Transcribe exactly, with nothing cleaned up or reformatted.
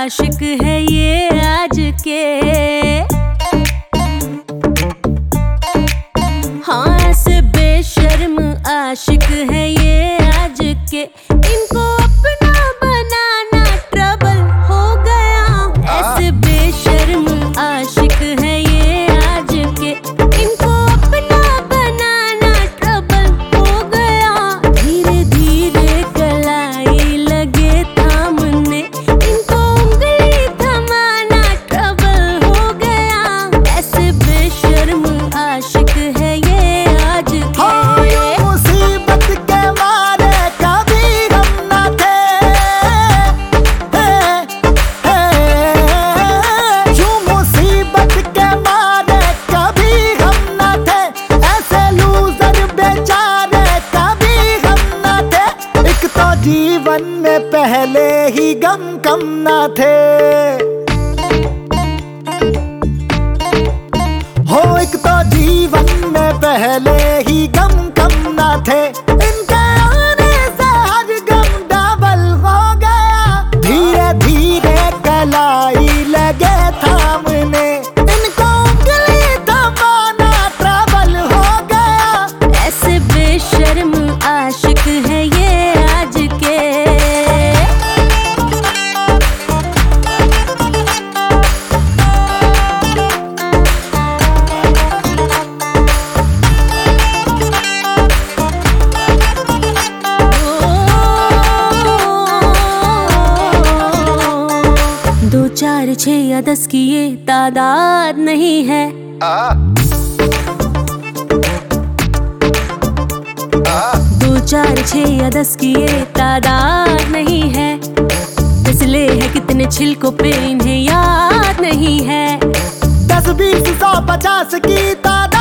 आशिक है ये आज के। हाँ ऐसे बेशर्म आशिक है ये आज के, इनको अपना बनाना ट्रबल हो गया। ऐसे बेशर्म आशिक है ये आज के, इनको अपना बनाना ट्रबल हो गया। धीरे धीरे कलाई लगे थामने, इनको उंगली थमाना ट्रबल हो गया। ऐसे बेशर्म आशिक है ये आज के। मुसीबत के मारे कभी गम न थे, यूं मुसीबत के मारे कभी गम न थे। ऐसे लूजर बेचारे कभी गम न थे। एक तो जीवन में पहले ही गम कम न थे। हो एक तो जीवन में पहले ही गम कम न थे। इनके आने से हर गम डबल हो गया। धीरे धीरे कलाई लगे थामने, इनको उंगली दबाना ट्रबल हो गया। ऐसे बेशर्म आशिक है ये आज के। दो चार छः या दस की ये तादाद नहीं है। दो चार छः या दस की ये तादाद नहीं है। इसलिए है कितने छिलकों पे इन्हें याद नहीं है। दस बीस सौ पचास की तादाद